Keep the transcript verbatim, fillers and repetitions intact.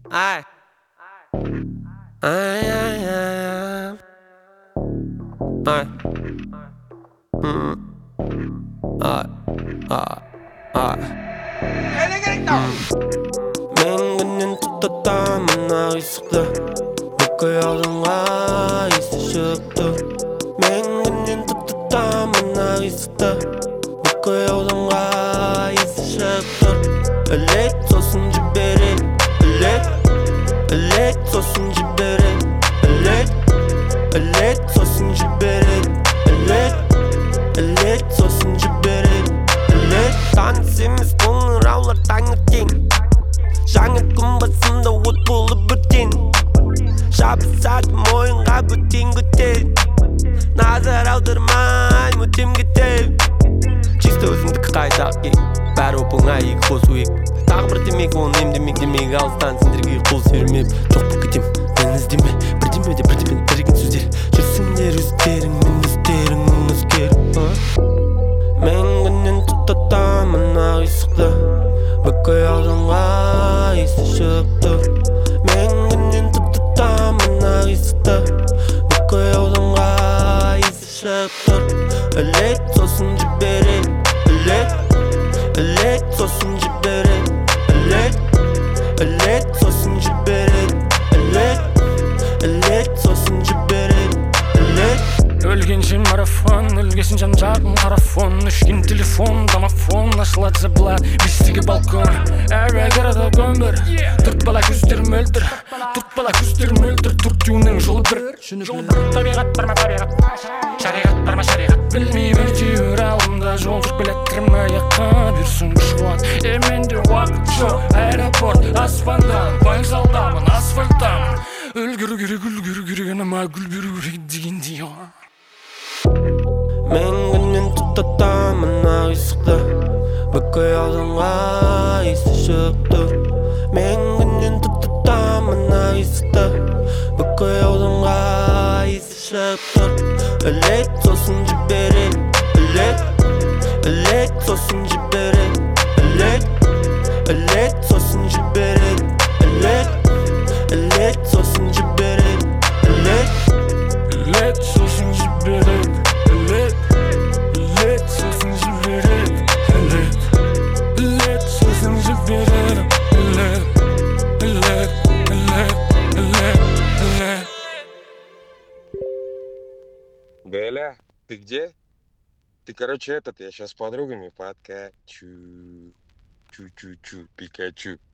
Ay. Ay, ay, ay, ay. Mm. Ay, ay, ay. 맹근은 뚜뚜따 만나 있었다 먹고 여성과 있으셨다 맹근은 뚜뚜따 만나 있었다 먹고 여성과 있으셨다 엘레 소순지 베레 엘레 엘레 소순지 베레 엘레 엘레 소순지 베레 엘레 엘레 소순지 베레 엘레 Dansimiz konular avlar tanıtın жаңа күн басында от болып бөтен жабысатын мойынға бөтен көтен назар аудармай мүтем кетем чисто өзіңдікі қайдақ кек бәрі оп-оңай екі қосу ек тағы бір демек оны емдемек демек алыстан сендерге қол сермеп жоқ болып кетем мені іздеме бірдемеде бірдеме берген сөздер жүрсіңдер өздеріңмен өздерің өзгер мен күннен тұтатамын ақ есікті бүкіл аузыңға иісі шығып тұр мен күннен тұтатамын ақ есікті бүкіл аузыңға иісі шығып тұр элек сосын жіберем элек элек сосын жіберем элек элек сосын жіберем элек элек сосын жіберем элек өлгенше марафон өлгесін жан-жағың марафон өшкен телефон домофон ашылады жабылады бестегі балкон әрі қарата көмір төрт бала көздер мөлдір төрт бала көздер мөлдір төртеуінің жолы бір жолы бір табиғат бар ма табиғат шариғат бар ма шариғат білмеймін әйтеуір алдымда жол жүріп келатырмын аяққа берсін күш қуат е менде уақыт жоқ аэропорт аспандан вокзалдамын асфальттамын үлгеру керек үлгеру керек анама гүл беру керек дегендей мен күннен тұтатамын ақ есікті бүкіл аузыңға иісі шығып тұр мен күннен тұтатамын ақ есікті бүкіл аузыңға иісі шығып тұр элек сосын жіберем элек элек сосын жіберем элек элек сосын жіберем элек элек сосын жіберем элек элек сосын жіберем элек элек сосын жіберем элек элек сосын жіберем элек элек элек элек элек. Галя, ты где? Ты, короче, этот, я сейчас с подругами подкачу. Чу-чу-чу, Пикачу.